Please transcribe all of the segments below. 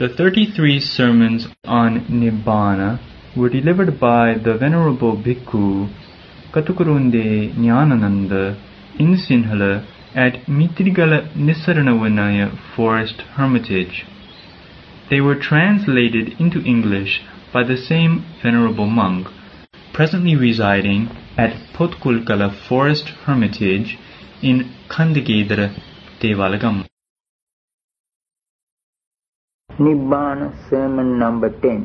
The 33 sermons on Nibbana were delivered by the Venerable Bhikkhu Katukurunde Nyanananda in Sinhala at Mitrigala Nisaranavanaya Forest Hermitage. They were translated into English by the same Venerable monk, presently residing at Potkulkala Forest Hermitage in Kandagedara, Devalagam. Nibbana sermon number 10.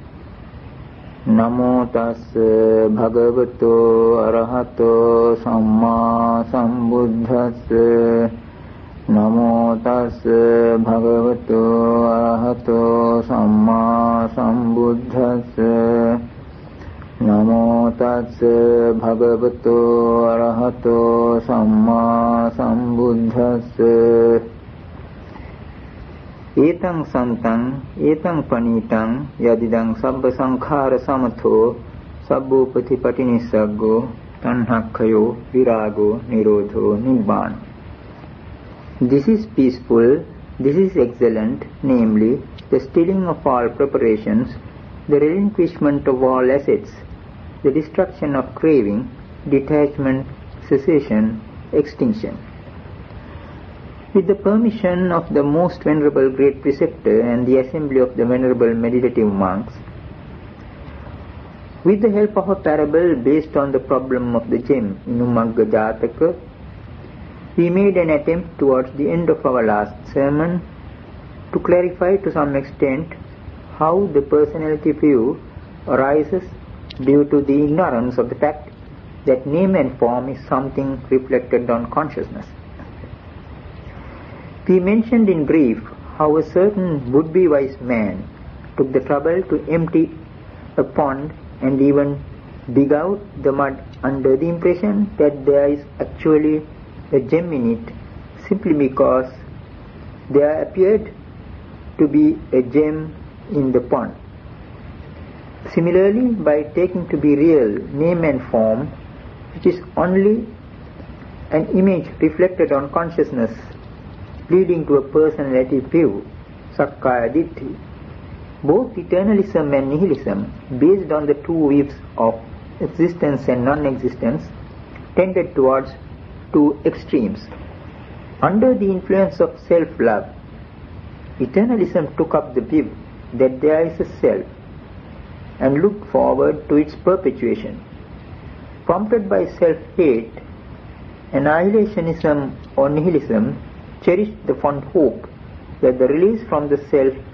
Namo tassa bhagavato arahato samma sambuddhassa. Namo tassa bhagavato arahato samma sambuddhassa. Namo tassa bhagavato arahato samma sambuddhassa. Etang santang, etang panitang, yadidang sabba sankhara samatho, sabbo patipati nissaggo, tanhakkayo, virago, nirodho, nibbana. This is peaceful, this is excellent, namely, the stilling of all preparations, the relinquishment of all assets, the destruction of craving, detachment, cessation, extinction. With the permission of the most venerable great preceptor and the assembly of the venerable meditative monks, with the help of a parable based on the problem of the gem in Umagga Jataka, we made an attempt towards the end of our last sermon to clarify to some extent how the personality view arises due to the ignorance of the fact that name and form is something reflected on consciousness. We mentioned in brief how a certain would-be wise man took the trouble to empty a pond and even dig out the mud under the impression that there is actually a gem in it, simply because there appeared to be a gem in the pond. Similarly, by taking to be real name and form, which is only an image reflected on consciousness, leading to a personality view, Sakkaya Ditthi, both eternalism and nihilism, based on the two views of existence and non-existence, tended towards two extremes. Under the influence of self-love, eternalism took up the view that there is a self and looked forward to its perpetuation. Prompted by self-hate, annihilationism or nihilism cherished the fond hope that the release from this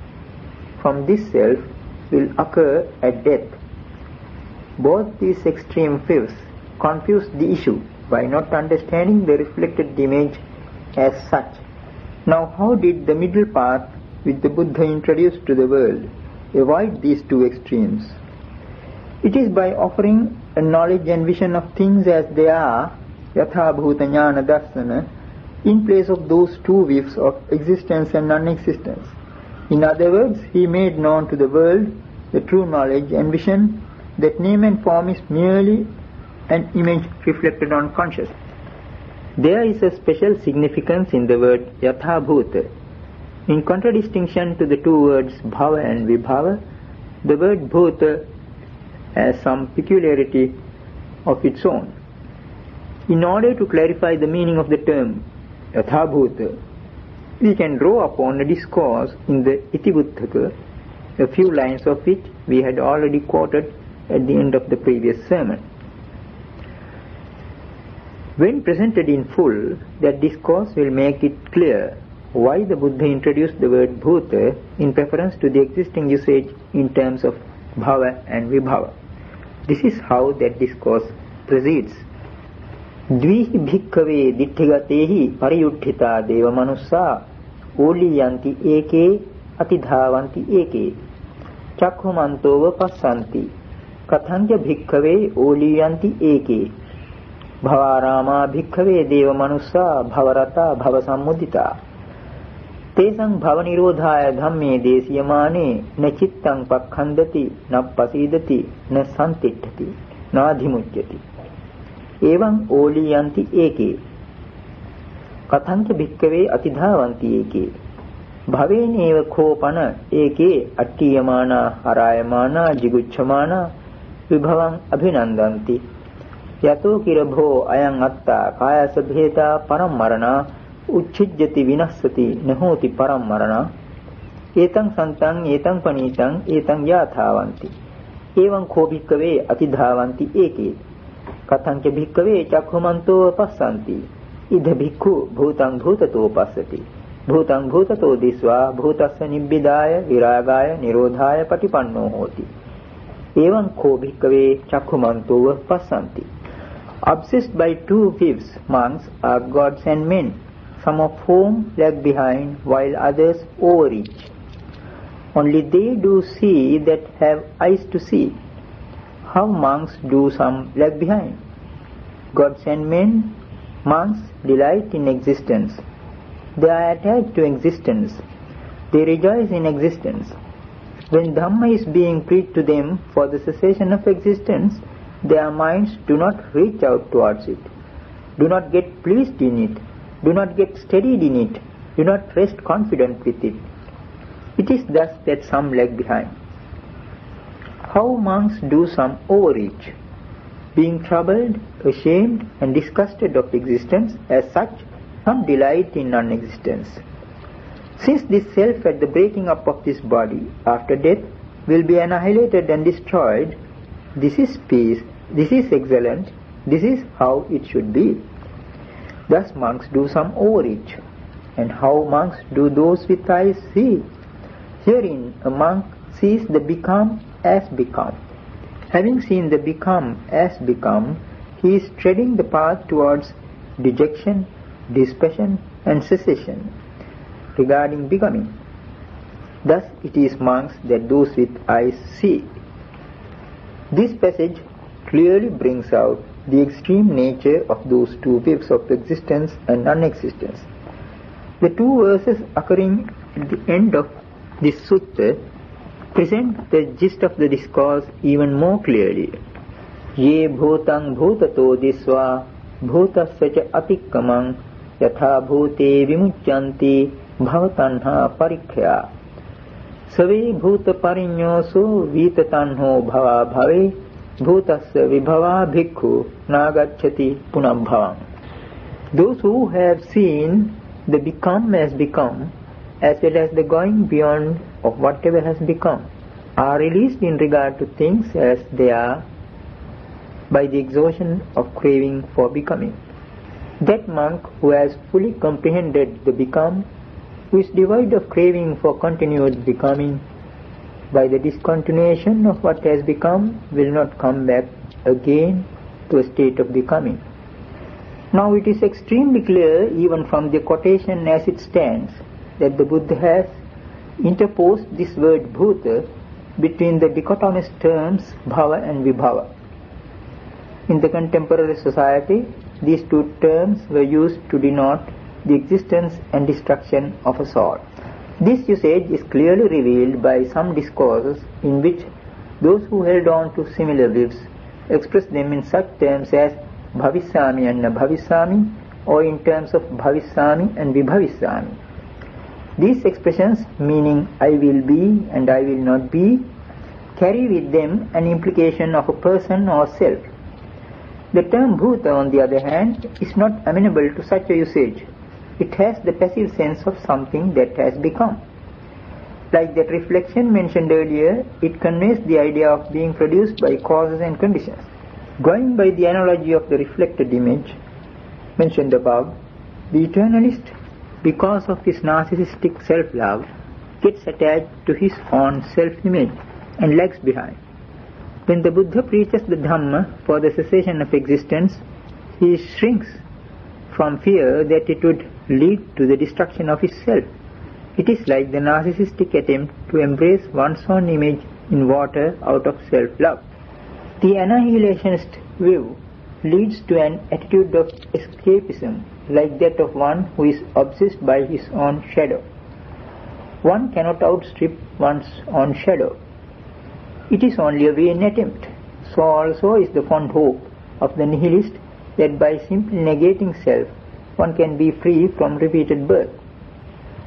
self will occur at death. Both these extreme views confuse the issue by not understanding the reflected image as such. Now, how did the middle path which the Buddha introduced to the world avoid these two extremes? It is by offering a knowledge and vision of things as they are, yatha bhuta jnana darsana, in place of those two views of existence and non-existence. In other words, he made known to the world the true knowledge and vision that name and form is merely an image reflected on consciousness. There is a special significance in the word yatha bhuta. In contradistinction to the two words bhava and vibhava, the word bhuta has some peculiarity of its own. In order to clarify the meaning of the term yatha bhuta, we can draw upon a discourse in the Itivuttaka, a few lines of which we had already quoted at the end of the previous sermon. When presented in full, that discourse will make it clear why the Buddha introduced the word bhuta in preference to the existing usage in terms of bhava and vibhava. This is how that discourse proceeds. Dvihi bhikkhave ditthhigatehi pariyuddhita deva manussa oliyanti eke atidhavanti eke chakkhumantova passanti kathanja bhikkhave oliyanti eke bhavarama bhikkhave deva manussa bhavarata bhavasammudita tesang bhavanirodhaya dhamme desiyamane na chittang pakkhandati na pasidati na santitthati na adhimujyati evam oliyanti eke kathanja bhikkhave atidhavanti eke භවේනේව කෝපන ඒකේ අට්ඨියමානා හරායමානා jigucchamaana විභවං අභිනන්දಂತಿ යතෝ කිරභෝ අයං අත්තා කායස භේදා පරම්මරණා උච්චිජ්ජති විනස්සති නහෝති පරම්මරණා ඒතං සන්තං ඒතං පනීතං ඒතං යාථාවಂತಿ එවං කෝ භික්ඛවේ අතිධාවಂತಿ ඒකේ කතං ච භික්ඛවේ චක්ඛුමන්තෝ පස්සන්ති ඉද භික්ඛු භූතං භූතතෝ පස්සති භූතං භූතතෝ දිස්වා භූතස්ස නිබ්බිදාය විරාගාය නිරෝධාය පටිපන්නෝ හෝති එවං කෝ භික්ඛවේ චක්ඛුමන්තෝ පස්සන්ති. Obsessed by 2/5 monks are gods and men, some of whom lag behind while others overreach. Only they do see that have eyes to see. How monks do some lag behind? Gods and men, monks delight in existence. They are attached to existence. They rejoice in existence. When Dhamma is being preached to them for the cessation of existence, their minds do not reach out towards it, do not get pleased in it, do not get steadied in it, do not rest confident with it. It is thus that some lag behind. How monks do some overreach, being troubled, ashamed and disgusted of existence, as such some delight in non-existence. Since this self at the breaking up of this body after death will be annihilated and destroyed, this is peace, this is excellent, this is how it should be. Thus monks do some overreach. And how monks do those with eyes see? Herein a monk sees the become as become. Having seen the become as become, he is treading the path towards dejection, dispassion and cessation regarding becoming. Thus it is monks that those with eyes see. This passage clearly brings out the extreme nature of those 2/5 of existence and non-existence. The 2 verses occurring at the end of this sutta present the gist of the discourse even more clearly. Ye bhutang bhutato disva bhutasya cha atikkamang yatha bhute vimucyanti bhavatanha parikhya save bhuta parinyoso vitatanho bhava bhave bhutasya vibhava bhikkhu nagacchati punabhavam. Those who have seen the become as become, as well as the going beyond of whatever has become, are released in regard to things as they are by the exhaustion of craving for becoming. That monk who has fully comprehended the become, who is devoid of craving for continued becoming, by the discontinuation of what has become, will not come back again to a state of becoming. Now it is extremely clear, even from the quotation as it stands, that the Buddha has interposed this word bhuta between the dichotomous terms bhava and vibhava. In the contemporary society, these 2 terms were used to denote the existence and destruction of a soul. This usage is clearly revealed by some discourses in which those who held on to similar views expressed them in such terms as bhavisami and nabhavisami, or in terms of bhavisami and vibhavisami. These expressions, meaning I will be and I will not be, carry with them an implication of a person or self. The term bhuta, on the other hand, is not amenable to such a usage. It has the passive sense of something that has become. Like that reflection mentioned earlier, it conveys the idea of being produced by causes and conditions. Going by the analogy of the reflected image mentioned above, the eternalist, because of his narcissistic self-love, gets attached to his own self-image and lags behind. When the Buddha preaches the Dhamma for the cessation of existence, he shrinks from fear that it would lead to the destruction of his self. It is like the narcissistic attempt to embrace one's own image in water out of self-love. The annihilationist view leads to an attitude of escapism, like that of one who is obsessed by his own shadow. One cannot outstrip one's own shadow. It is only a vain attempt. So also is the fond hope of the nihilist that by simply negating self, one can be free from repeated birth.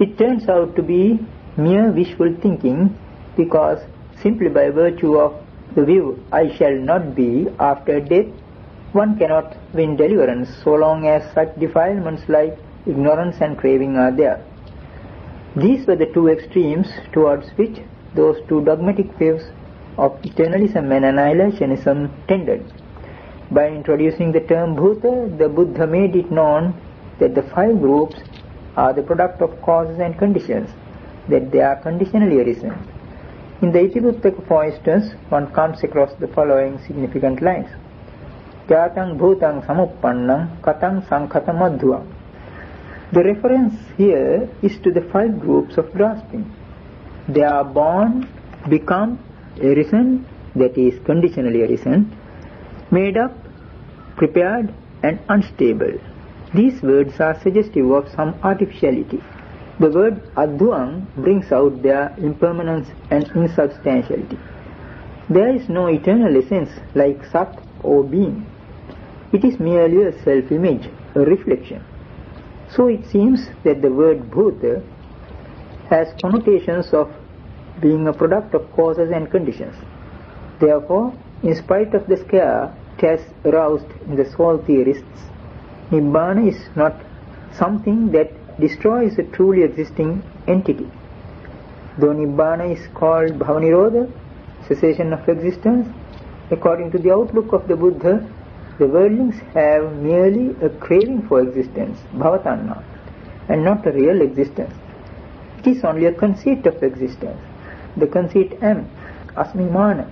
it turns out to be mere wishful thinking, because simply by virtue of the view I shall not be after death, one cannot win deliverance so long as such defilements like ignorance and craving are there. These were the two extremes towards which those two dogmatic views of eternalism and annihilationism tended. By introducing the term Bhuta, the Buddha made it known that the five groups are the product of causes and conditions, that they are conditionally arisen. In the Itivuttaka, for instance, one comes across the following significant lines. Jatang bhutang samuppannang katang sankhatam adhuam. The reference here is to the five groups of grasping. They are born, become, arisen, that is conditionally arisen, made up, prepared, and unstable. These words are suggestive of some artificiality. The word adhuam brings out their impermanence and insubstantiality. There is no eternal essence like sat or being. It is merely a self-image, a reflection. So it seems that the word bhuta has connotations of being a product of causes and conditions. Therefore, in spite of the scare it has aroused in the soul theorists, Nibbana is not something that destroys a truly existing entity. Though Nibbana is called Bhavanirodha, cessation of existence, according to the outlook of the Buddha, the worldlings have merely a craving for existence, bhavatanna, and not a real existence. It is only a conceit of existence, the conceit am, asmimana.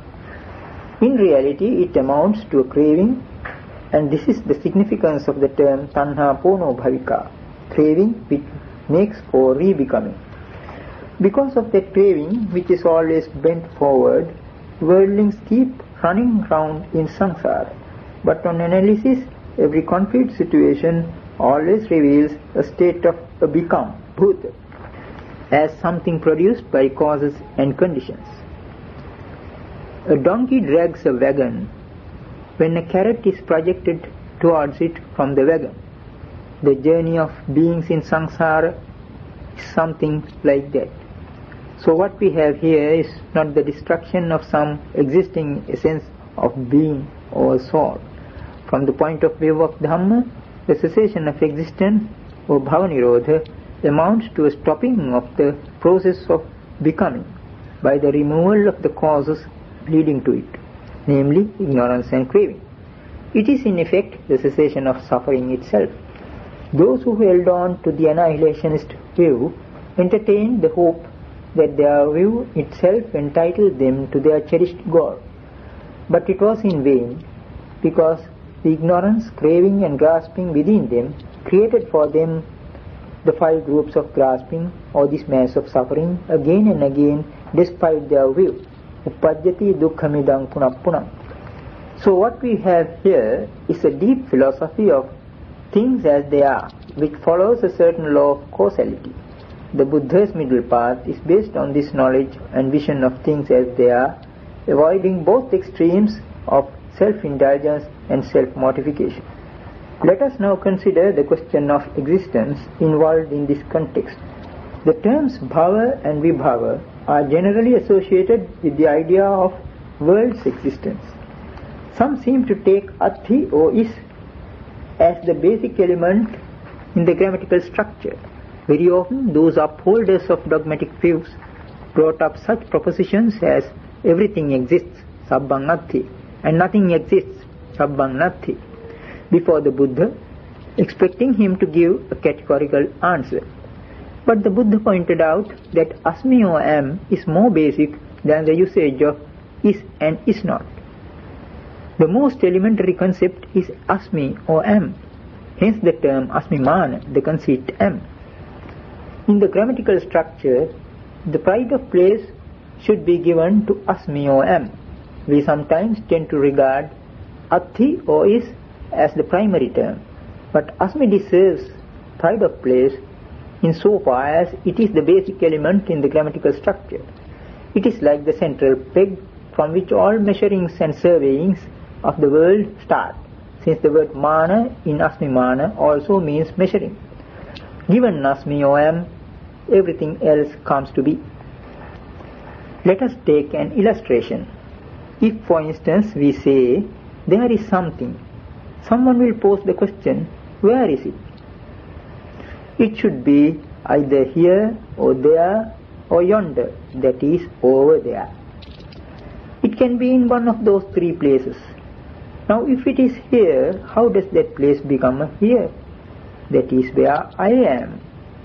In reality, it amounts to a craving, and this is the significance of the term tanha pono bhavika, craving which makes for re-becoming. Because of that craving, which is always bent forward, worldlings keep running round in samsara. But on analysis, every concrete situation always reveals a state of a become, bhuta, as something produced by causes and conditions. A donkey drags a wagon when a carrot is projected towards it from the wagon. The journey of beings in samsara is something like that. So what we have here is not the destruction of some existing essence of being or soul. From the point of view of Dhamma, the cessation of existence or Bhavanirodha amounts to a stopping of the process of becoming by the removal of the causes leading to it, namely ignorance and craving. It is in effect the cessation of suffering itself. Those who held on to the annihilationist view entertained the hope that their view itself entitled them to their cherished goal. But it was in vain, because the ignorance, craving and grasping within them created for them the five groups of grasping or this mass of suffering again and again despite their view. Uppajjati dukkhamidang punappunam. So what we have here is a deep philosophy of things as they are, which follows a certain law of causality. The Buddha's middle path is based on this knowledge and vision of things as they are, avoiding both extremes of self-indulgence and self-mortification. Let us now consider the question of existence involved in this context. The terms bhava and vibhava are generally associated with the idea of world's existence. Some seem to take athi or is as the basic element in the grammatical structure. Very often those upholders of dogmatic views brought up such propositions as everything exists, sabbang athi, and nothing exists, sabbang nathi, before the Buddha, expecting him to give a categorical answer. But the Buddha pointed out that asmi or am is more basic than the usage of is and is not. The most elementary concept is asmi or am, hence the term asmimana, the conceit am. In the grammatical structure, the pride of place should be given to asmi or am. We sometimes tend to regard athi or is as the primary term, but asmi deserves pride of place insofar as it is the basic element in the grammatical structure. It is like the central peg from which all measurings and surveyings of the world start, since the word mana in asmimana also means measuring. Given asmi or am, everything else comes to be. Let us take an illustration. If, for instance, we say, there is something, someone will pose the question, where is it? It should be either here or there or yonder, that is, over there. It can be in one of those three places. Now, if it is here, how does that place become a here? That is where I am.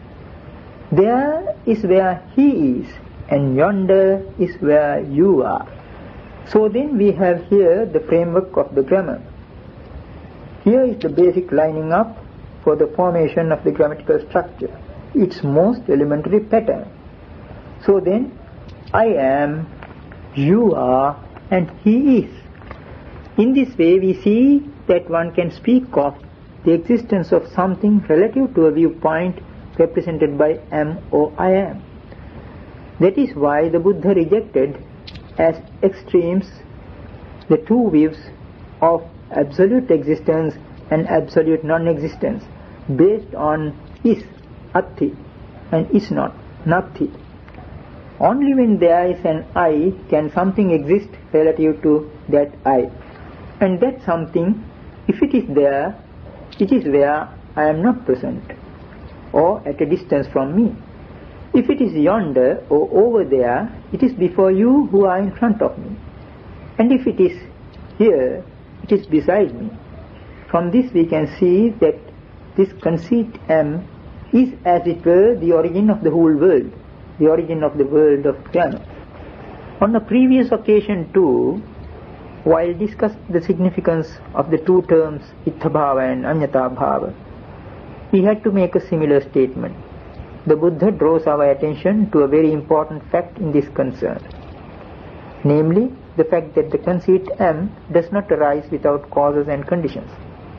There is where he is, and yonder is where you are. So then we have here the framework of the grammar. Here is the basic lining up for the formation of the grammatical structure, its most elementary pattern. So then, I am, you are, and he is. In this way, we see that one can speak of the existence of something relative to a viewpoint represented by am or I am. That is why the Buddha rejected as extremes the two views of absolute existence and absolute non-existence based on is, atti, and is not, natti. Only when there is an I can something exist relative to that I. And that something, if it is there, it is where I am not present, or at a distance from me. If it is yonder or over there, it is before you who are in front of me. And if it is here, it is beside me. From this we can see that this conceit am is as it were the origin of the whole world, the origin of the world of grammar. On a previous occasion too, while discussing the significance of the two terms itthābhāva and aññatābhāva, we had to make a similar statement. The Buddha draws our attention to a very important fact in this concern, namely the fact that the conceit am does not arise without causes and conditions.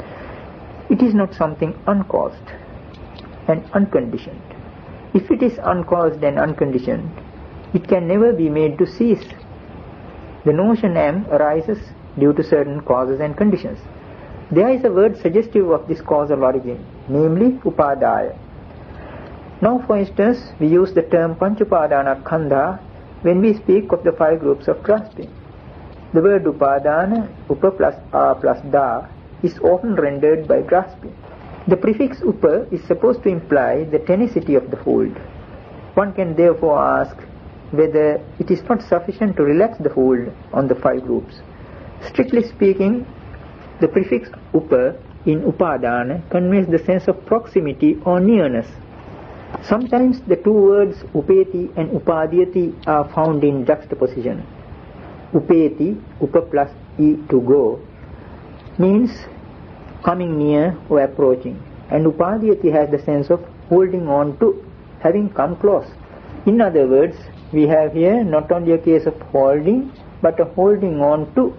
It is not something uncaused and unconditioned. If it is uncaused and unconditioned, it can never be made to cease. The notion am arises due to certain causes and conditions. There is a word suggestive of this causal origin, namely upadāya. Now, for instance, we use the term panchupadāna khandha when we speak of the five groups of grasping. The word upadāna, upa plus a plus da, is often rendered by grasping. The prefix upa is supposed to imply the tenacity of the hold. One can therefore ask whether it is not sufficient to relax the hold on the five groups. Strictly speaking, the prefix upa in upadāna conveys the sense of proximity or nearness. Sometimes the two words upeti and upadhyati are found in juxtaposition. Upeti, upa plus e, to go, means coming near or approaching, and upadhyati has the sense of holding on to, having come close. In other words, we have here not only a case of holding, but a holding on to.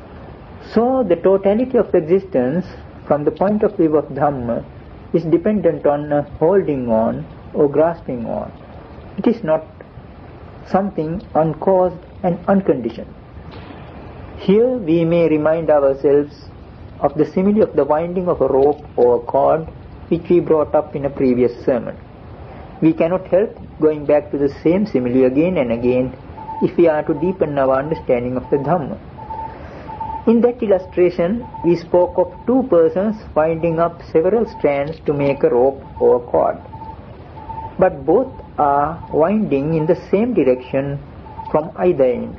So the totality of existence, from the point of view of Dhamma, is dependent on holding on or grasping on. It is not something uncaused and unconditioned. Here we may remind ourselves of the simile of the winding of a rope or a cord, which we brought up in a previous sermon. We cannot help going back to the same simile again and again if we are to deepen our understanding of the Dhamma. In that illustration, we spoke of two persons winding up several strands to make a rope or a cord. But both are winding in the same direction from either end.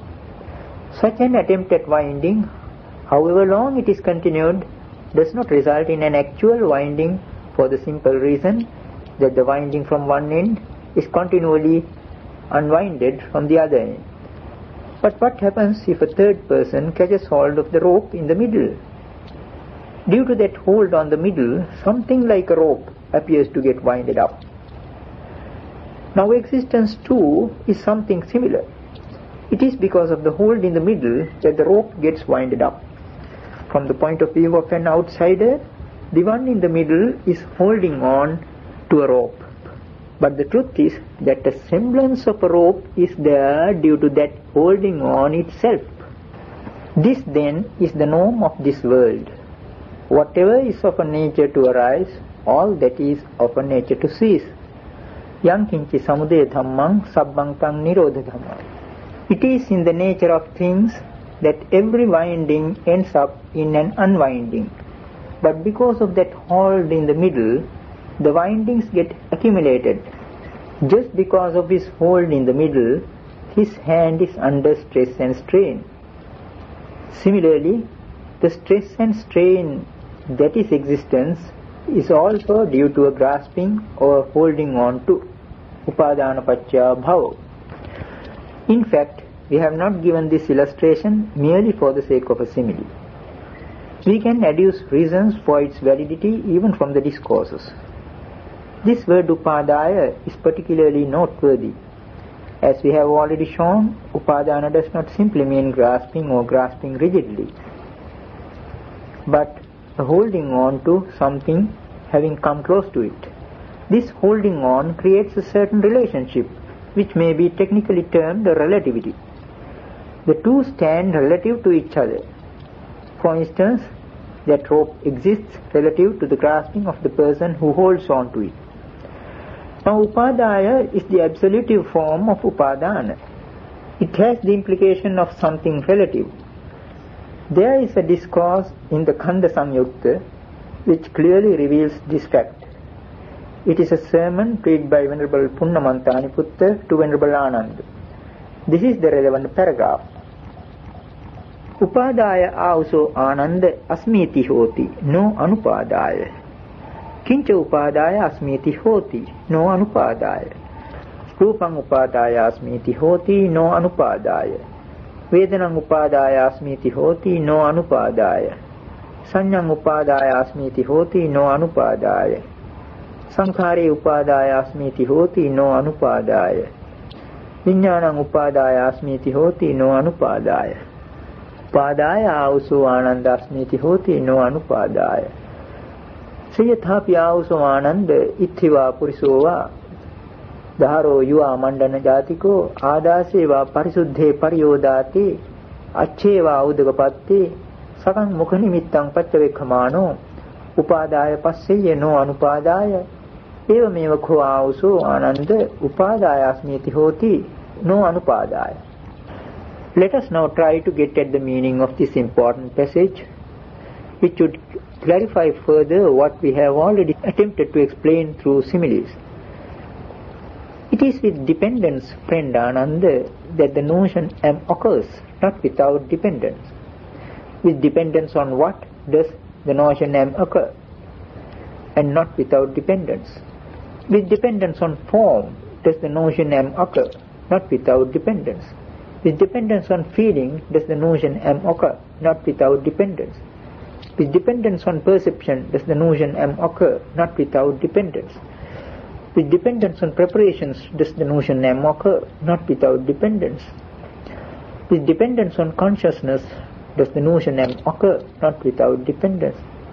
Such an attempt at winding, however long it is continued, does not result in an actual winding for the simple reason that the winding from one end is continually unwinded from the other end. But what happens if a third person catches hold of the rope in the middle? Due to that hold on the middle, something like a rope appears to get winded up. Now existence too is something similar. It is because of the hold in the middle that the rope gets winded up. From the point of view of an outsider, the one in the middle is holding on to a rope. But the truth is that a semblance of a rope is there due to that holding on itself. This then is the norm of this world. Whatever is of a nature to arise, all that is of a nature to cease. Yankinchi samudaya dhammang sabbang tang nirodha dhammang. It is in the nature of things that every winding ends up in an unwinding. But because of that hold in the middle, the windings get accumulated. Just because of his hold in the middle, his hand is under stress and strain. Similarly, the stress and strain that is existence is also due to a grasping or holding on to. Upadana paccaya bhava. In fact, we have not given this illustration merely for the sake of a simile. We can adduce reasons for its validity even from the discourses. This word upadaya is particularly noteworthy. As we have already shown, upadana does not simply mean grasping or grasping rigidly, but holding on to something having come close to it. This holding on creates a certain relationship which may be technically termed a relativity. The two stand relative to each other. For instance, that rope exists relative to the grasping of the person who holds on to it. Now, upadaya is the absolutive form of upadana. It has the implication of something relative. There is a discourse in the Khanda Samyukta which clearly reveals this fact. It is a sermon preached by Venerable Punnamanthaniputta to Venerable Ananda. This is the relevant paragraph. Upadaya auso Ananda asmiti hoti no anupadaya. Kincha upadaya asmiti hoti no anupadaya. Rupang upadaya asmiti hoti no anupadaya. Vedanang upadaya asmiti hoti no anupadaya. Sanyang upadaya asmiti hoti no anupadaya. Sankhare upadaya asmiti hoti no anupadaya. Viññānaṃ upadaya asmiti hoti no anupadaya. Upadaya auso Ananda asmiti hoti no anupadaya. Sayathapi auso Ananda ithiva purisova dharo yuva mandana jatiko ādāseva parisuddhe pariyodāti accheva udagapatte sakang mukhanimittang paccavekhamāno upadāya passeye no anupadāya evameva kho auso Ananda upadāya asmiti hoti no anupadāya. Let us now try to get at the meaning of this important passage, which would clarify further what we have already attempted to explain through similes. It is with dependence, friend Ananda, that the notion am occurs, not without dependence. With dependence on what does the notion am occur, and not without dependence? With dependence on form does the notion am occur, not without dependence? With dependence on feeling does the notion am occur, not without dependence? With dependence on perception does the notion am occur, not without dependence? With dependence on preparations does the notion am occur, not without dependence? With dependence on consciousness does the notion am occur, not without dependence?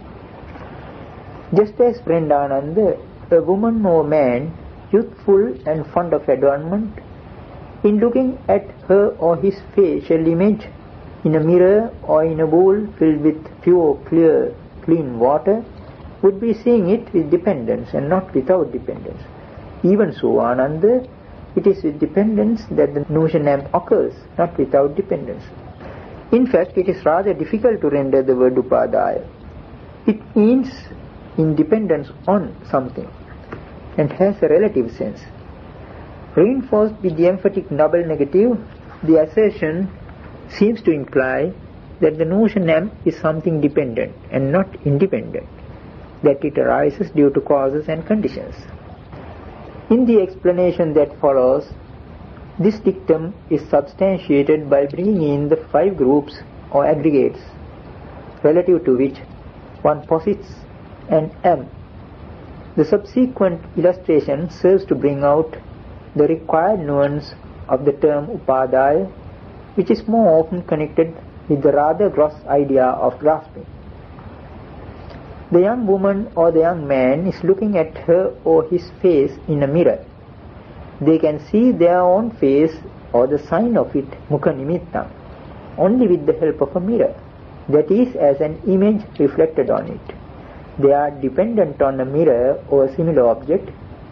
Just as friend Ananda, a woman or man, youthful and fond of adornment, in looking at her or his facial image in a mirror or in a bowl filled with pure, clear, clean water, would be seeing it with dependence and not without dependence. Even so, Ananda, it is with dependence that the notion am occurs, not without dependence. In fact, it is rather difficult to render the word upadaya. It means in dependence on something and has a relative sense. Reinforced with the emphatic double negative, the assertion seems to imply that the notion am is something dependent and not independent, that it arises due to causes and conditions. In the explanation that follows, this dictum is substantiated by bringing in the 5 groups or aggregates, relative to which one posits an am. The subsequent illustration serves to bring out the required nuance of the term upadaya, which is more often connected with the rather gross idea of grasping. The young woman or the young man is looking at her or his face in a mirror. They can see their own face or the sign of it, mukha nimittam, only with the help of a mirror, that is, as an image reflected on it. They are dependent on a mirror or a similar object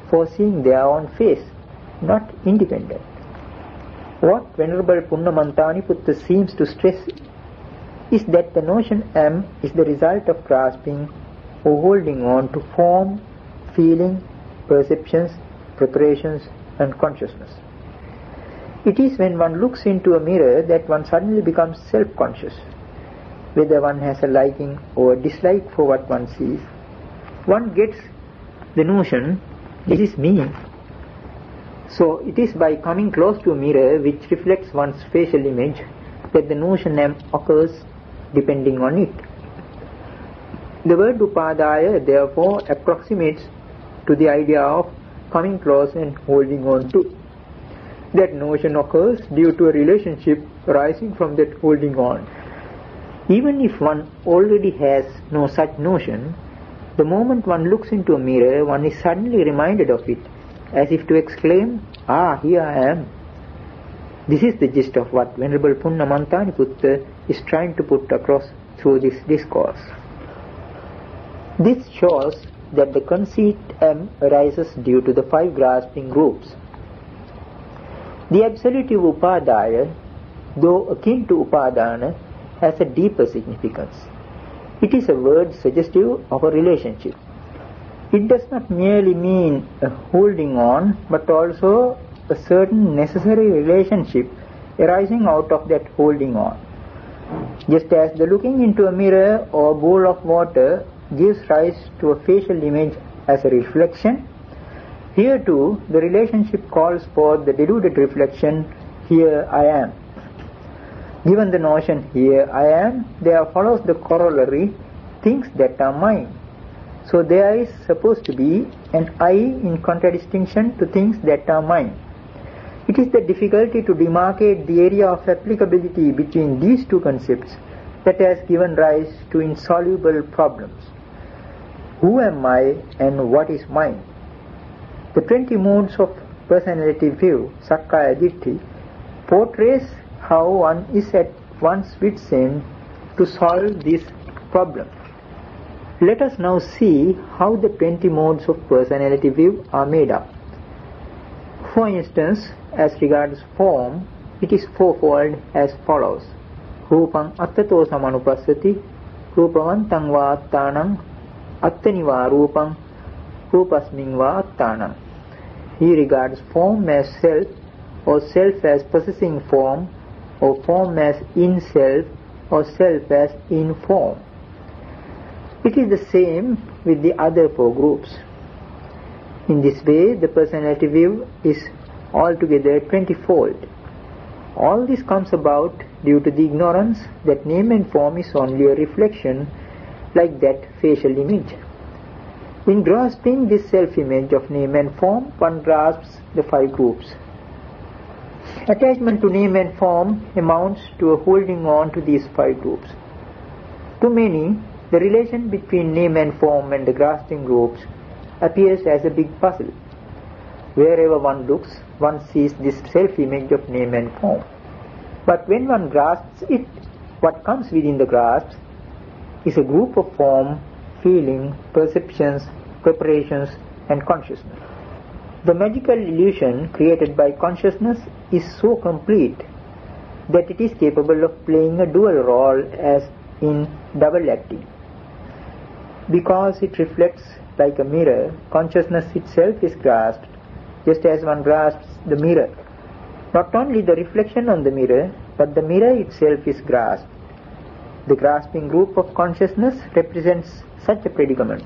foreseeing their own face, not independent. What Venerable Punnamantaniputta seems to stress is that the notion am is the result of grasping or holding on to form, feeling, perceptions, preparations and consciousness. It is when one looks into a mirror that one suddenly becomes self-conscious. Whether one has a liking or a dislike for what one sees, one gets the notion, this is me. So it is by coming close to a mirror which reflects one's facial image that the notion am occurs depending on it. The word upadaya therefore approximates to the idea of coming close and holding on to. That notion occurs due to a relationship arising from that holding on. Even if one already has no such notion, the moment one looks into a mirror, one is suddenly reminded of it, as if to exclaim, "Ah, here I am." This is the gist of what Venerable Punnamantaniputta is trying to put across through this discourse. This shows that the conceit am arises due to the 5 grasping groups. The absolutive upadaya, though akin to upadana, has a deeper significance. It is a word suggestive of a relationship. It does not merely mean a holding on, but also a certain necessary relationship arising out of that holding on. Just as the looking into a mirror or a bowl of water gives rise to a facial image as a reflection, here too the relationship calls for the deluded reflection, "Here I am." Given the notion "here I am," there follows the corollary, "things that are mine." So there is supposed to be an I in contradistinction to things that are mine. It is the difficulty to demarcate the area of applicability between these two concepts that has given rise to insoluble problems. Who am I and what is mine? The 20 modes of personality view, Sakkaya Ditthi, portrays how one is at one's wit's end to solve this problem. Let us now see how the 20 modes of personality view are made up. For instance, as regards form, it is fourfold as follows. Rupang attato samanupassati, rupavantang va attanam, attani va rupang, rupasming va attanam. He regards form as self, or self as possessing form, or form as in self, or self as in form. It is the same with the other 4 groups. In this way, the personality view is altogether 20-fold. All this comes about due to the ignorance that name and form is only a reflection like that facial image. In grasping this self-image of name and form, one grasps the 5 groups. Attachment to name and form amounts to a holding on to these 5 groups. To many, the relation between name and form and the grasping groups appears as a big puzzle. Wherever one looks, one sees this self-image of name and form. But when one grasps it, what comes within the grasp is a group of form, feeling, perceptions, preparations, and consciousness. The magical illusion created by consciousness is so complete that it is capable of playing a dual role as in double acting. Because it reflects like a mirror, consciousness itself is grasped, just as one grasps the mirror. Not only the reflection on the mirror, but the mirror itself is grasped. The grasping group of consciousness represents such a predicament.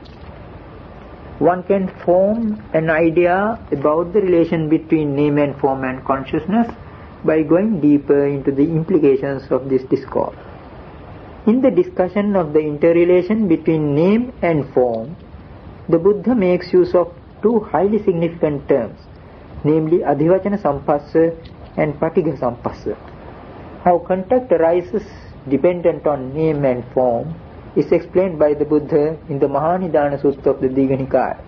One can form an idea about the relation between name and form and consciousness by going deeper into the implications of this discourse. In the discussion of the interrelation between name and form, the Buddha makes use of 2 highly significant terms, namely Adhivachana Sampassa and Patigha Sampassa. How contact arises dependent on name and form is explained by the Buddha in the Mahanidana Sutta of the Digha Nikaya.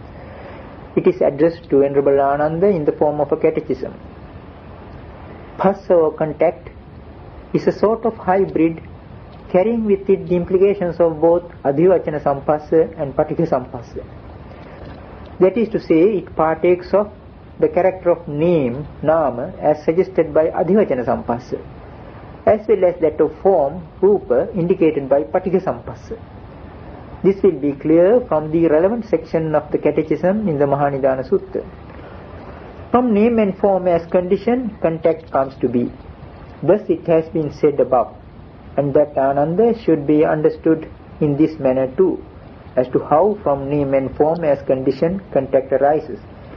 It is addressed to Venerable Ananda in the form of a catechism. Phassa or contact is a sort of hybrid carrying with it the implications of both Adhivachana Sampassa and Patigha Sampassa. That is to say, it partakes of the character of name, nama, as suggested by adhivachana sampassa, as well as that of form, rupa, indicated by paticca sampassa. This will be clear from the relevant section of the Catechism in the Mahanidana Sutta. From name and form as condition, contact comes to be. Thus it has been said above, and that Ananda should be understood in this manner too, as to how from name and form as condition, contact arises.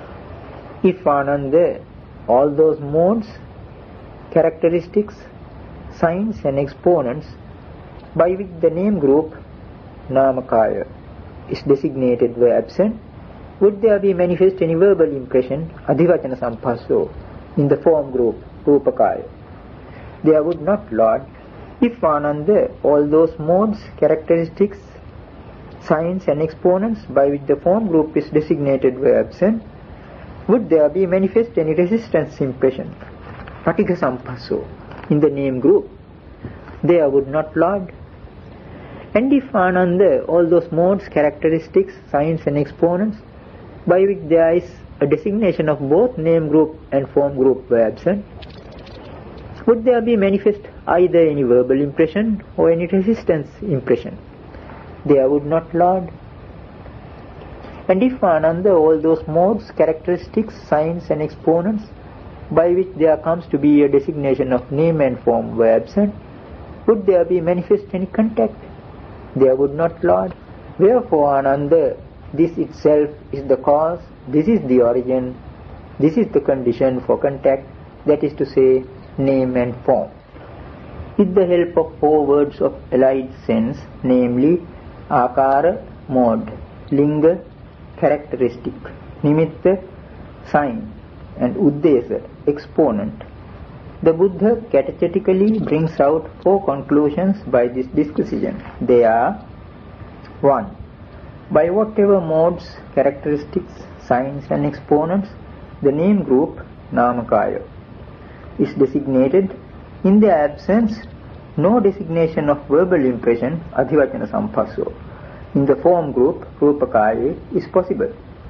If Ananda, all those modes, characteristics, signs and exponents by which the name group Namakaya is designated were absent, would there be manifest any verbal impression, adhivachana sampasso, in the form group Rupakaya? There would not, Lord. If Ananda, all those modes, characteristics, signs and exponents by which the form group is designated were absent, would there be manifest any resistance impression, paticca sampasso, in the name group? There would not, Lord. And if Ananda, all those modes, characteristics, signs and exponents by which there is a designation of both name group and form group were absent, would there be manifest either any verbal impression or any resistance impression? There would not, Lord. And if Ananda, all those modes, characteristics, signs and exponents by which there comes to be a designation of name and form were absent, would there be manifest any contact? There would not, Lord. Wherefore, Ananda, this itself is the cause, this is the origin, this is the condition for contact, that is to say, name and form. With the help of 4 words of allied sense, namely akara, mode, linga, characteristic, nimitta, sign, and uddesa, exponent, the Buddha catechetically brings out 4 conclusions by this disquisition. They are: 1. By whatever modes, characteristics, signs and exponents the name group Namakaya is designated, in their absence no designation of verbal impression adhivachana sampasso in the form group Rupakaya is possible.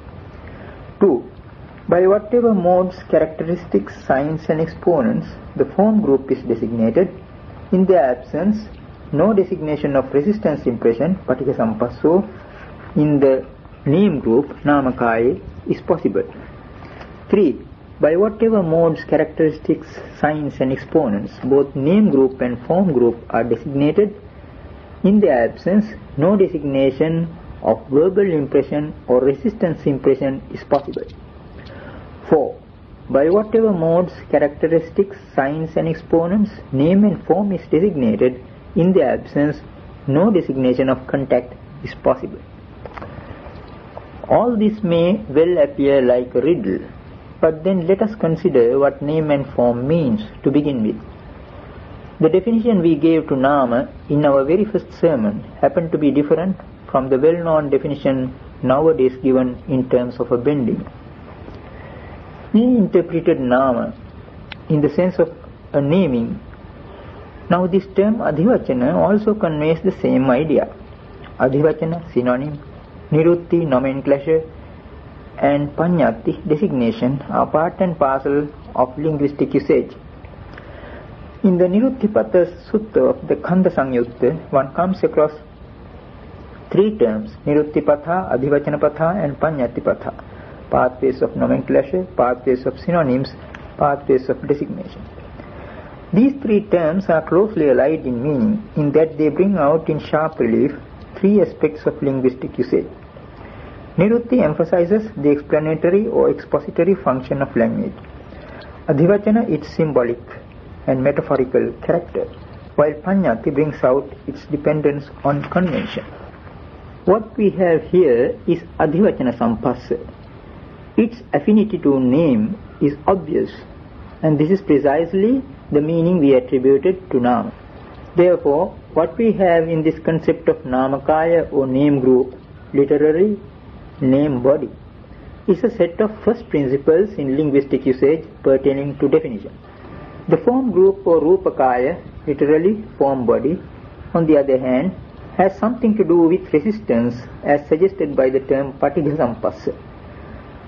2. By whatever modes, characteristics, signs and exponents the form group is designated, in their absence no designation of resistance impression paticca sampasso in the name group Namakaya is possible. 3. By whatever modes, characteristics, signs and exponents both name group and form group are designated, in their absence no designation of verbal impression or resistance impression is possible. 4. By whatever modes, characteristics, signs and exponents name and form is designated, in their absence no designation of contact is possible. All this may well appear like a riddle, but then let us consider what name and form means to begin with. The definition we gave to nama in our very first sermon happened to be different from the well-known definition nowadays given in terms of a bending. We interpreted nama in the sense of a naming. Now this term adhivachana also conveys the same idea. Adhivachana, synonym, nirutti, nomenclature, and panyati, designation, are part and parcel of linguistic usage. In the Niruttipatha Sutta of the Khanda Samyutta, one comes across 3 terms: Niruttipatha, Adhivachanapatha and Panyatipatha, pathways of nomenclature, pathways of synonyms, pathways of designation. These 3 terms are closely allied in meaning, in that they bring out in sharp relief 3 aspects of linguistic usage. Nirutti emphasizes the explanatory or expository function of language. Adhivachana its symbolic and metaphorical character, while Panyati brings out its dependence on convention. What we have here is Adhivachana Sampassa. Its affinity to name is obvious, and this is precisely the meaning we attributed to Nama. Therefore, what we have in this concept of Namakaya or name group, literally name body, is a set of first principles in linguistic usage pertaining to definition. The form group or Rupakaya, literally form body, on the other hand, has something to do with resistance as suggested by the term Paticca Sampassa.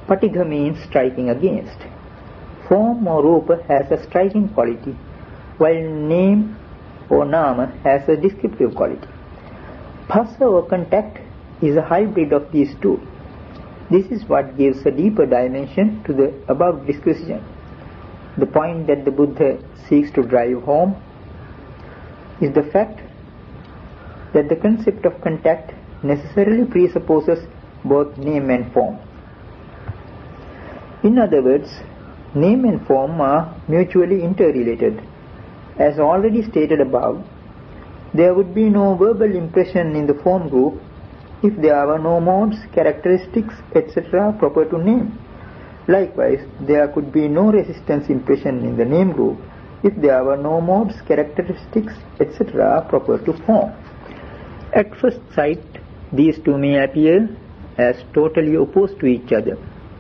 Patigha means striking against. Form or rupa has a striking quality, while name or nama has a descriptive quality. Phassa or contact is a hybrid of these two. This is what gives a deeper dimension to the above discussion. The point that the Buddha seeks to drive home is the fact that the concept of contact necessarily presupposes both name and form. In other words, name and form are mutually interrelated. As already stated above, there would be no verbal impression in the form group if there were no modes, characteristics, etc. proper to name. Likewise, there could be no resistance impression in the name group if there were no modes, characteristics, etc. proper to form. At first sight, these two may appear as totally opposed to each other.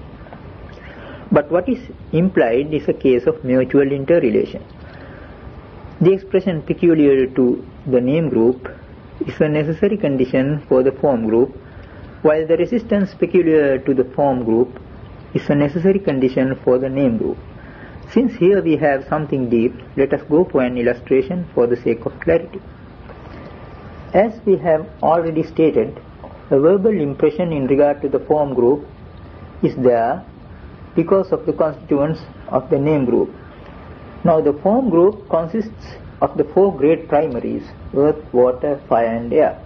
But what is implied is a case of mutual interrelation. The expression peculiar to the name group is a necessary condition for the form group, while the resistance peculiar to the form group is a necessary condition for the name group. Since here we have something deep, let us go for an illustration for the sake of clarity. As we have already stated, a verbal impression in regard to the form group is there because of the constituents of the name group. Now the form group consists of the four great primaries: earth, water, fire and air.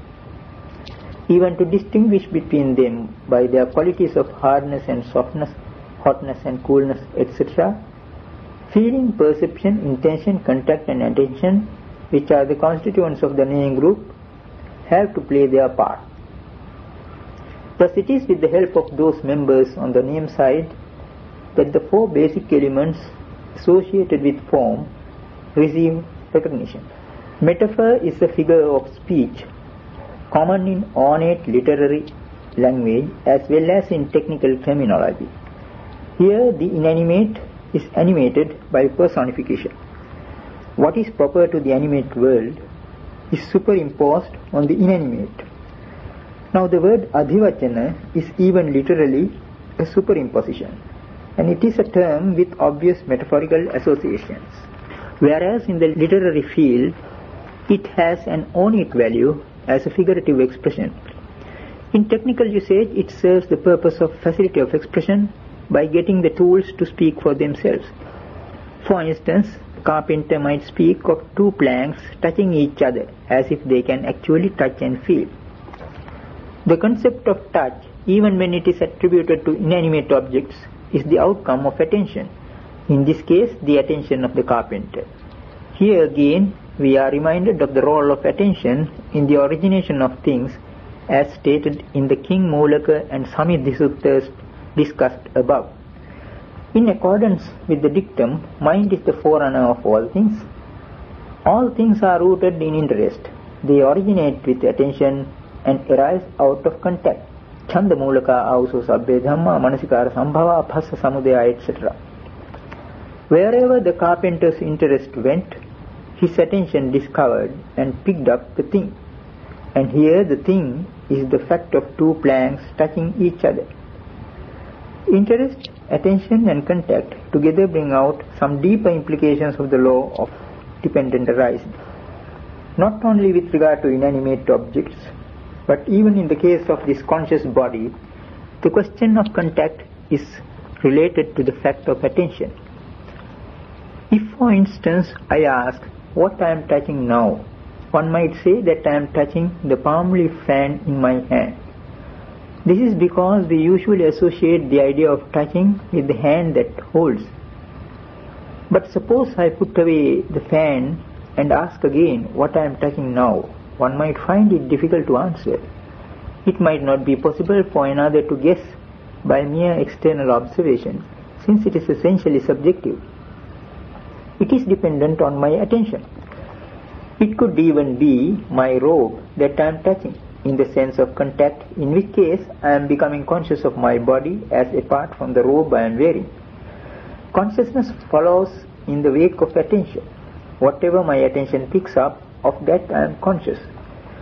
Even to distinguish between them by their qualities of hardness and softness, hotness and coolness, etc., feeling, perception, intention, contact and attention, which are the constituents of the name group, have to play their part. Thus it is with the help of those members on the name side that the four basic elements associated with form receive recognition. Metaphor is a figure of speech common in ornate literary language as well as in technical terminology. Here the inanimate is animated by personification. What is proper to the animate world is superimposed on the inanimate. Now the word adhivachana is even literally a superimposition, and it is a term with obvious metaphorical associations. Whereas in the literary field, it has an ornate value as a figurative expression. In technical usage, it serves the purpose of facility of expression by getting the tools to speak for themselves. For instance, a carpenter might speak of two planks touching each other as if they can actually touch and feel. The concept of touch, even when it is attributed to inanimate objects, is the outcome of attention. In this case, the attention of the carpenter. Here again, we are reminded of the role of attention in the origination of things as stated in the King Molaka and Samidhi Suttas discussed above. In accordance with the dictum, mind is the forerunner of all things. All things are rooted in interest. They originate with attention and arise out of contact. Chanda Molaka auso sabbe dhamma manasikara sambhava phassa samudaya etc. Wherever the carpenter's interest went, his attention discovered and picked up the thing. And here the thing is the fact of two planks touching each other. Interest, attention and contact together bring out some deeper implications of the law of dependent arising. Not only with regard to inanimate objects, but even in the case of this conscious body, the question of contact is related to the fact of attention. If, for instance, I ask what I am touching now, one might say that I am touching the palm leaf fan in my hand. This is because we usually associate the idea of touching with the hand that holds. But suppose I put away the fan and ask again what I am touching now, one might find it difficult to answer. It might not be possible for another to guess by mere external observation, since it is essentially subjective. It is dependent on my attention. It could even be my robe that I am touching, in the sense of contact, in which case I am becoming conscious of my body as apart from the robe I am wearing. Consciousness follows in the wake of attention. Whatever my attention picks up, of that I am conscious.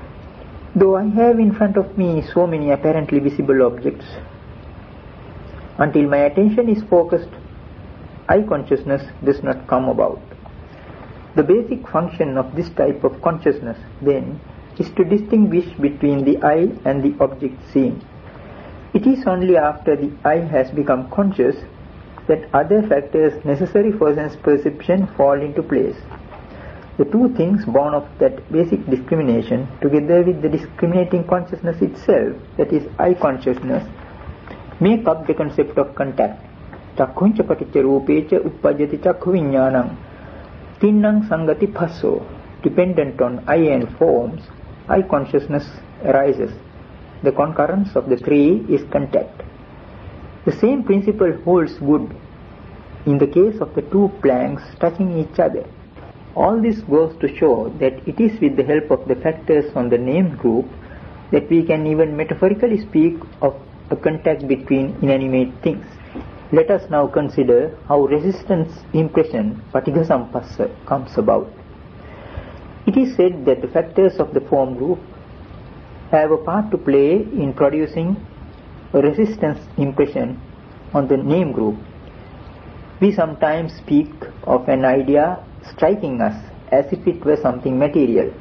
Though I have in front of me so many apparently visible objects, Until my attention is focused, I consciousness does not come about. The basic function of this type of consciousness, then, is to distinguish between the I and the object seen. It is only after the I has become conscious that other factors necessary for sense perception fall into place. The two things born of that basic discrimination, together with the discriminating consciousness itself, that is I consciousness, make up the concept of contact. Chakkhuncha paticca rupecha uppajjati chakkhu viññānaṁ tinnang sangati phasso. Dependent on I and forms, I consciousness arises. The concurrence of the three is contact. The same principle holds good in the case of the two planks touching each other. All this goes to show that it is with the help of the factors on the named group that we can even metaphorically speak of a contact between inanimate things. Let us now consider how resistance impression, patigha sampassa, comes about. It is said that the factors of the form group have a part to play in producing a resistance impression on the name group. We sometimes speak of an idea striking us as if it were something material.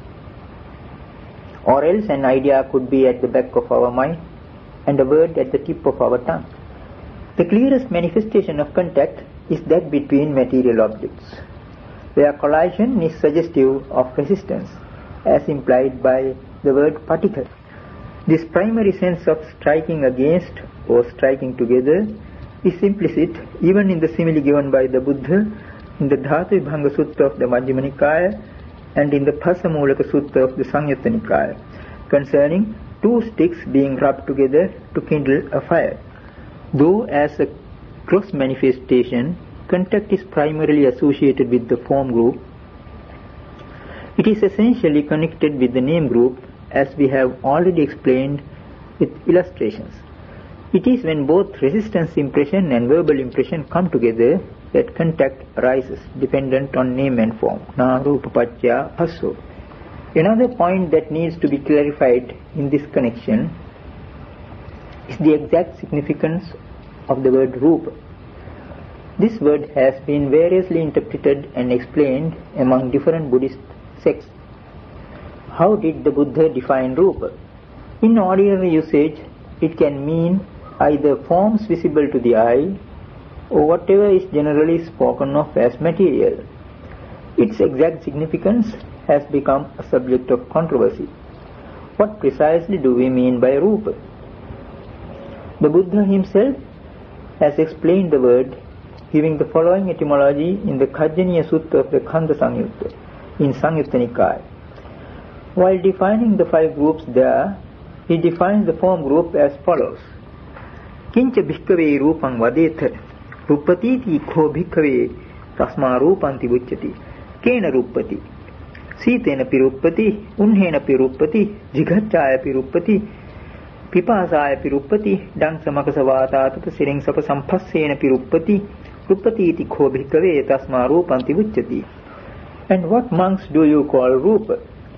Or else an idea could be at the back of our mind and a word at the tip of our tongue. The clearest manifestation of contact is that between material objects, where collision is suggestive of resistance, as implied by the word paticca. This primary sense of striking against or striking together is implicit even in the simile given by the Buddha in the Dhatu Vibhanga Sutta of the Majjhima Nikaya and in the Phasamulaka Sutta of the Samyutta Nikaya, concerning two sticks being rubbed together to kindle a fire. Though as a gross manifestation, contact is primarily associated with the form group, it is essentially connected with the name group, as we have already explained with illustrations. It is when both resistance impression and verbal impression come together that contact arises, dependent on name and form. Na rupa paccaya phasso. Another point that needs to be clarified in this connection is the exact significance of the word rupa. This word has been variously interpreted and explained among different Buddhist sects. How did the Buddha define rupa? In ordinary usage, it can mean either forms visible to the eye or whatever is generally spoken of as material. Its exact significance has become a subject of controversy. What precisely do we mean by rupa? The Buddha himself has explained the word, giving the following etymology in the Kajjaniya Sutta of the Khanda Samyutta in Samyutta Nikaya. While defining the five groups there, he defines the form group as follows. Kincha bhikkhave rupam vadetha rupatiti kho bhikkhave tasma rupanti vucchati kena rupati sitena pirupati unhena pirupati jigacchaya pirupati pipasaya pirupati dangsamakasavata tata siring sapa samphassena pirupati rupatiti kho bhikkhave tasma rupanti vucchati. And what monks do you call rupa?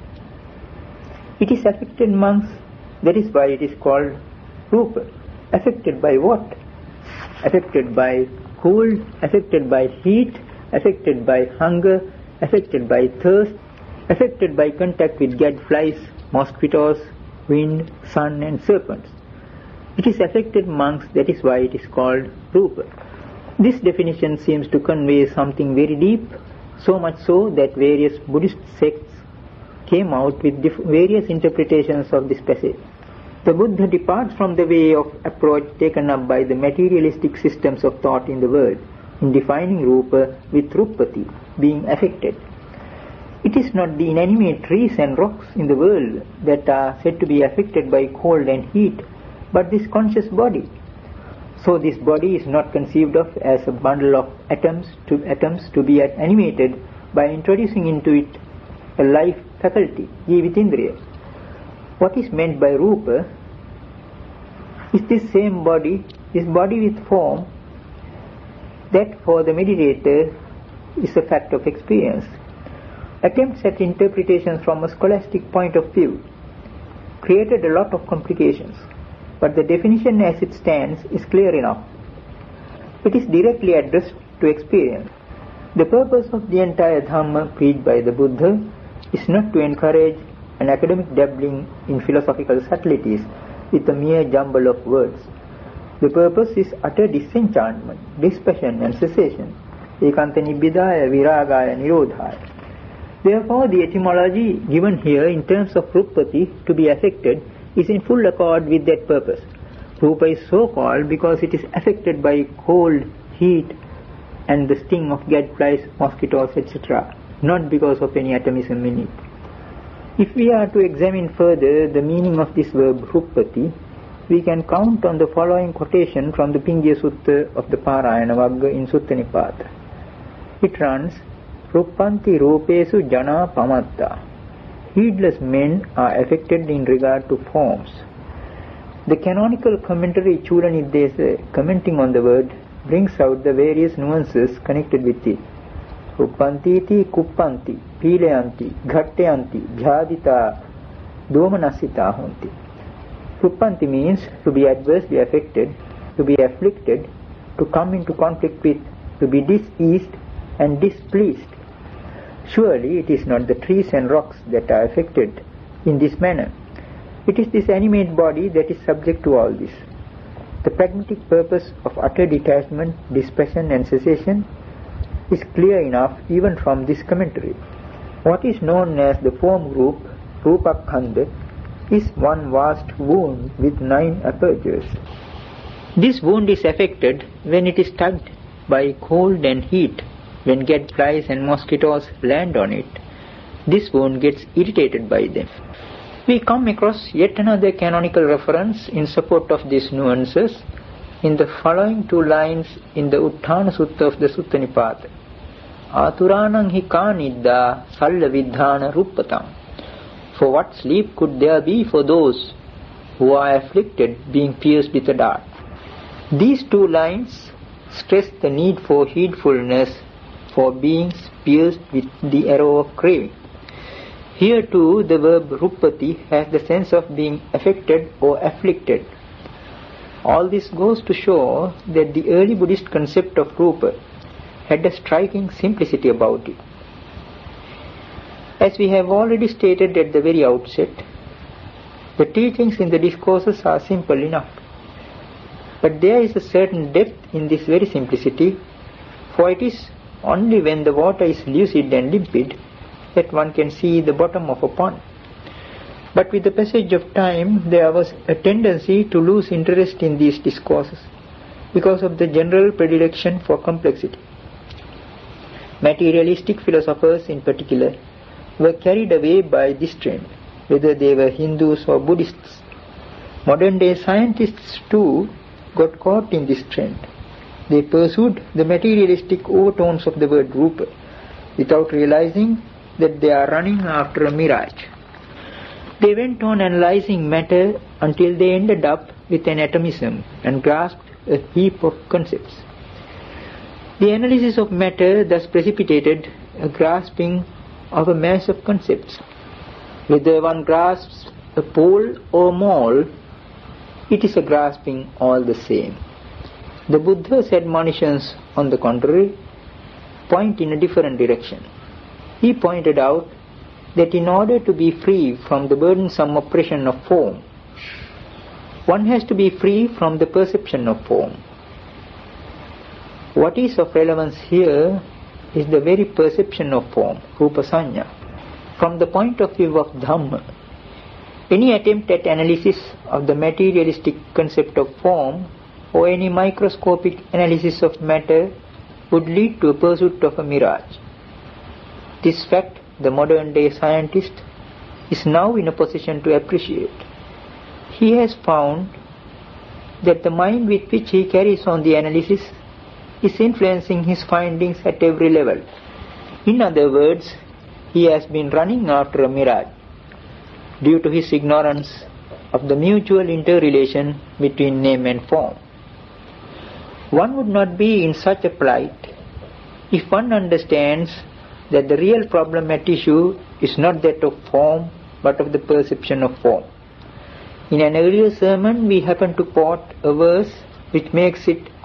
It is affected monks, that is why it is called rupa. Affected by what? Affected by cold, affected by heat, affected by hunger, affected by thirst, affected by contact with gadflies, mosquitoes, wind, sun and serpents. It is affected monks, that is why it is called rupa. This definition seems to convey something very deep, so much so that various Buddhist sects came out with various interpretations of this passage. The Buddha departs from the way of approach taken up by the materialistic systems of thought in the world in defining rupa with rupati, being affected. It is not the inanimate trees and rocks in the world that are said to be affected by cold and heat, but this conscious body. So this body is not conceived of as a bundle of atoms to be animated by introducing into it a life faculty, jivitindriya. What is meant by rupa is this same body, this body with form, that for the meditator is a fact of experience. Attempts at interpretations from a scholastic point of view created a lot of complications, but the definition as it stands is clear enough. It is directly addressed to experience. The purpose of the entire Dhamma preached by the Buddha is not to encourage an academic dabbling in philosophical subtleties with a mere jumble of words. The purpose is utter disenchantment, dispassion and cessation. Ekanta nibbidaya viragaya nirodhaya. Therefore, the etymology given here in terms of rupati, to be affected, is in full accord with that purpose. Rupa is so called because it is affected by cold, heat and the sting of gadflies, mosquitoes, etc., not because of any atomism in it. If we are to examine further the meaning of this verb rupati, we can count on the following quotation from the Pingya Sutta of the Parayana Vagga in Sutta Nipata. It runs, Ruppanti rupesu jana pamatta. Heedless men are affected in regard to forms. The canonical commentary Chula Niddesa, commenting on the word, brings out the various nuances connected with it. Ruppantiti kuppanti, pileyanti, ghattyanti, bhyadita, domanasita honti. Ruppanti means to be adversely affected, to be afflicted, to come into conflict with, to be diseased and displeased. Surely it is not the trees and rocks that are affected in this manner. It is this animate body that is subject to all this. The pragmatic purpose of utter detachment, dispassion and cessation is clear enough even from this commentary. What is known as the form group, Rupakhanda, is one vast wound with 9 apertures. This wound is affected when it is tugged by cold and heat, when gadflies and mosquitoes land on it. This wound gets irritated by them. We come across yet another canonical reference in support of these nuances in the following 2 lines in the Utthana Sutta of the Sutta Nipata. Aturanang hi kanidda salla vidhana ruppatam. For what sleep could there be for those who are afflicted being pierced with a dart? These 2 lines stress the need for heedfulness for beings pierced with the arrow of craving. Here too the verb ruppati has the sense of being affected or afflicted. All this goes to show that the early Buddhist concept of rupa had a striking simplicity about it. As we have already stated at the very outset, the teachings in the discourses are simple enough. But there is a certain depth in this very simplicity, for it is only when the water is lucid and limpid that one can see the bottom of a pond. But with the passage of time, there was a tendency to lose interest in these discourses because of the general predilection for complexity. Materialistic philosophers in particular were carried away by this trend, whether they were Hindus or Buddhists. Modern day scientists too got caught in this trend. They pursued the materialistic overtones of the word rupa without realizing that they are running after a mirage. They went on analyzing matter until they ended up with an atomism and grasped a heap of concepts. The analysis of matter thus precipitated a grasping of a mass of concepts. Whether one grasps a pole or mole, it is a grasping all the same. The Buddha's admonitions, on the contrary, point in a different direction. He pointed out that in order to be free from the burdensome oppression of form, one has to be free from the perception of form. What is of relevance here is the very perception of form, rupa sanya. From the point of view of Dhamma, any attempt at analysis of the materialistic concept of form or any microscopic analysis of matter would lead to a pursuit of a mirage. This fact the modern day scientist is now in a position to appreciate. He has found that the mind with which he carries on the analysis is influencing his findings at every level. In other words, he has been running after a mirage due to his ignorance of the mutual interrelation between name and form. One would not be in such a plight if one understands that the real problem at issue is not that of form but of the perception of form. In an earlier sermon we happened to quote a verse which makes it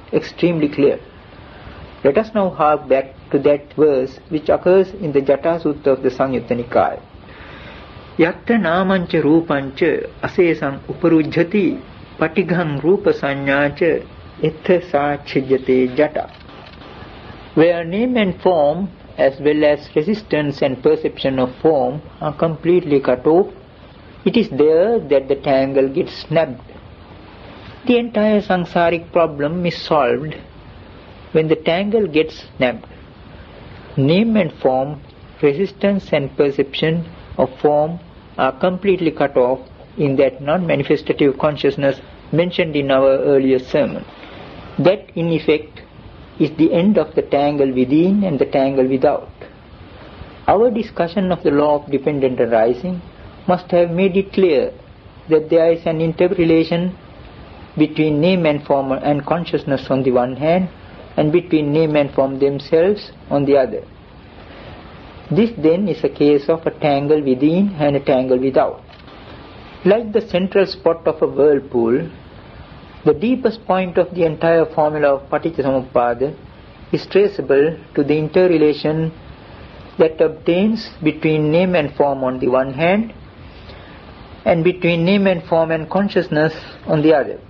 extremely clear. Let us now hark back to that verse which occurs in the Jata Sutta of the Samyutta Nikaya. Yatta namancha rupancha asesam uparujjati patigham rupa sanyacha etha sachijate jata. Where name and form as well as resistance and perception of form are completely cut off, it is there that the tangle gets snapped. The entire samsaric problem is solved when the tangle gets snapped. Name and form, resistance and perception of form are completely cut off in that non-manifestative consciousness mentioned in our earlier sermon. That in effect is the end of the tangle within and the tangle without. Our discussion of the law of dependent arising must have made it clear that there is an interrelation between name and form and consciousness on the one hand, and between name and form themselves on the other. This then is a case of a tangle within and a tangle without. Like the central spot of a whirlpool, the deepest point of the entire formula of Paticcasamuppada is traceable to the interrelation that obtains between name and form on the one hand and between name and form and consciousness on the other.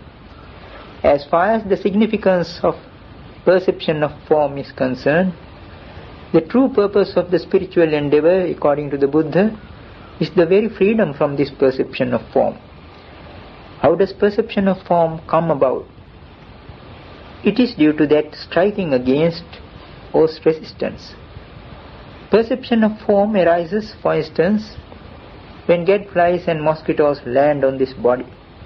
As far as the significance of perception of form is concerned, the true purpose of the spiritual endeavor, according to the Buddha, is the very freedom from this perception of form. How does perception of form come about? It is due to that striking against or resistance. Perception of form arises, for instance, when gadflies and mosquitoes land on this body.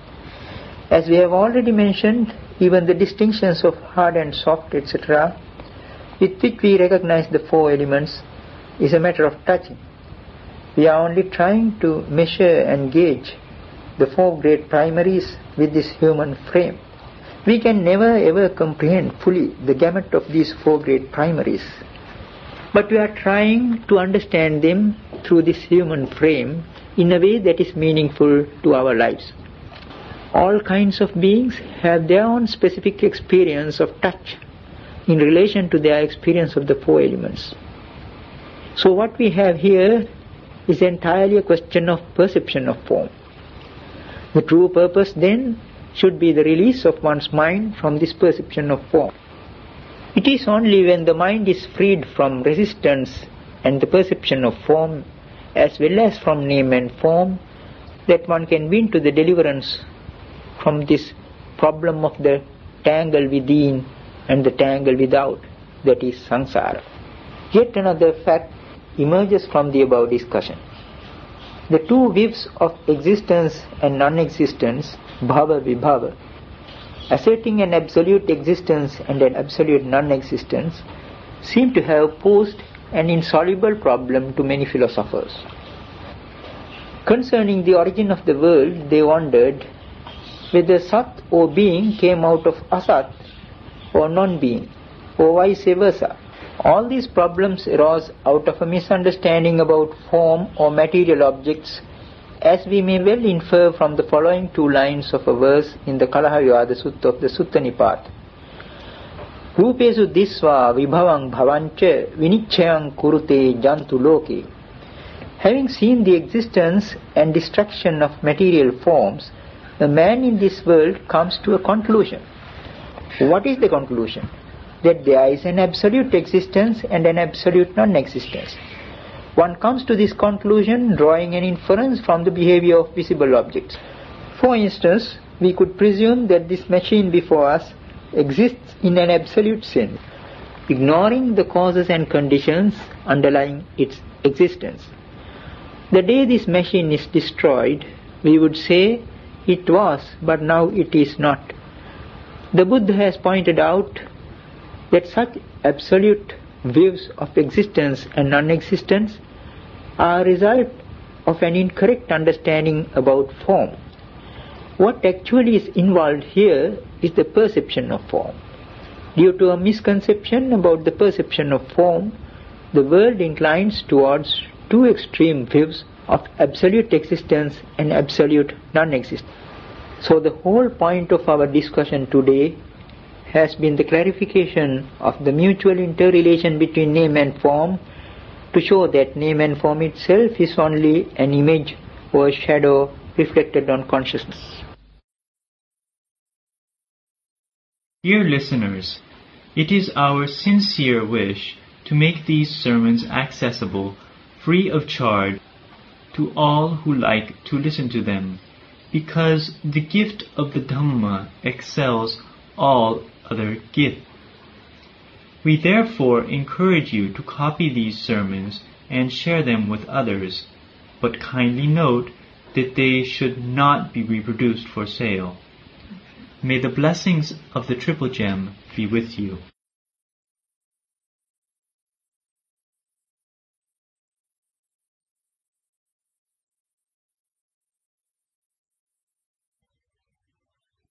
As we have already mentioned, even the distinctions of hard and soft, etc., with which we recognize the four elements, is a matter of touching. We are only trying to measure and gauge the four great primaries with this human frame. We can never ever comprehend fully the gamut of these four great primaries, but we are trying to understand them through this human frame in a way that is meaningful to our lives. All kinds of beings have their own specific experience of touch in relation to their experience of the four elements. So what we have here is entirely a question of perception of form. The true purpose then should be the release of one's mind from this perception of form. It is only when the mind is freed from resistance and the perception of form, as well as from name and form, that one can win to the deliverance from this problem of the tangle within and the tangle without, that is samsara. Yet another fact emerges from the above discussion. The two views of existence and non-existence, bhava vibhava, asserting an absolute existence and an absolute non-existence, seem to have posed an insoluble problem to many philosophers. Concerning the origin of the world, they wondered whether Sat or being came out of Asat or non-being, or vice versa. All these problems arose out of a misunderstanding about form or material objects, as we may well infer from the following two lines of a verse in the Kalahayada Sutta of the Sutta Nipata. Rupesu disva vibhavang bhavancha vinichayang kurute jantu loke. Having seen the existence and destruction of material forms, the man in this world comes to a conclusion. What is the conclusion? That there is an absolute existence and an absolute non-existence. One comes to this conclusion drawing an inference from the behavior of visible objects. For instance, we could presume that this machine before us exists in an absolute sense, ignoring the causes and conditions underlying its existence. The day this machine is destroyed, we would say it was, but now it is not. The Buddha has pointed out that such absolute views of existence and non-existence are a result of an incorrect understanding about form. What actually is involved here is the perception of form. Due to a misconception about the perception of form, the world inclines towards two extreme views of absolute existence and absolute non-existence. So the whole point of our discussion today has been the clarification of the mutual interrelation between name and form, to show that name and form itself is only an image or shadow reflected on consciousness. Dear listeners, it is our sincere wish to make these sermons accessible, free of charge, to all who like to listen to them, because the gift of the Dhamma excels all other gifts. We therefore encourage you to copy these sermons and share them with others, but kindly note that they should not be reproduced for sale. May the blessings of the Triple Gem be with you.